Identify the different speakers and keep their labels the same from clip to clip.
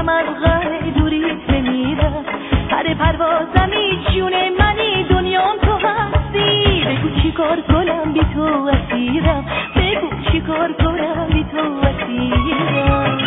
Speaker 1: ترسم از غم دوریت بمیرم. هر پروازمی جون منی دنیام تو هستی. بگو چی کار کنم بی تو اسیرم، بگو چی کار کنم بی تو اسیرم.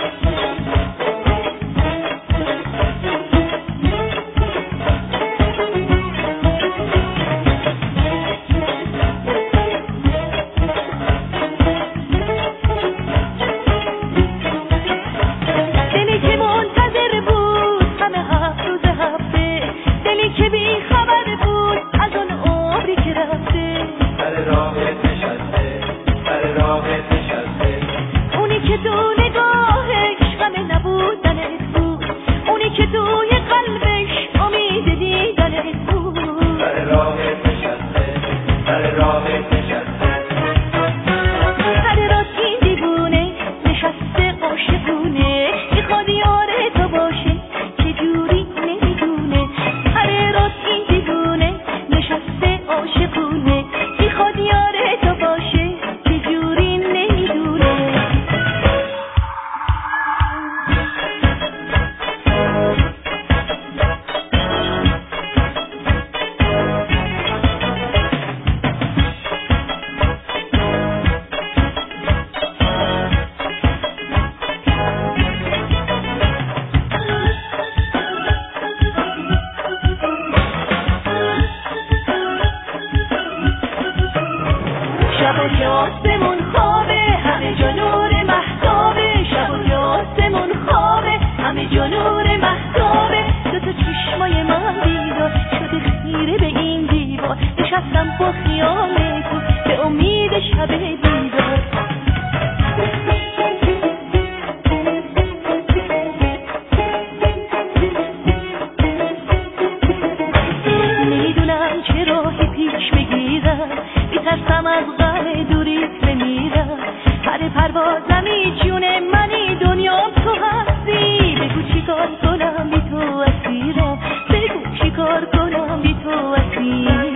Speaker 1: شب و جاسمون خوابه همه جا نور مهتابه. شب و جاسمون خوابه همه جا نور مهتابه. دو تا چشمای من بیدار شده خیره به این دیوار. نشستم با خیال تو به امید شب دیدار. میدونم چه راهی پیش بگیرم، میترسم از غم دوریت بمیرم. هر پروازمی جون منی دنیام تو هستی. بگو چی کار کنم بی تو اسیرم، بگو چی کار کنم بی تو اسیرم.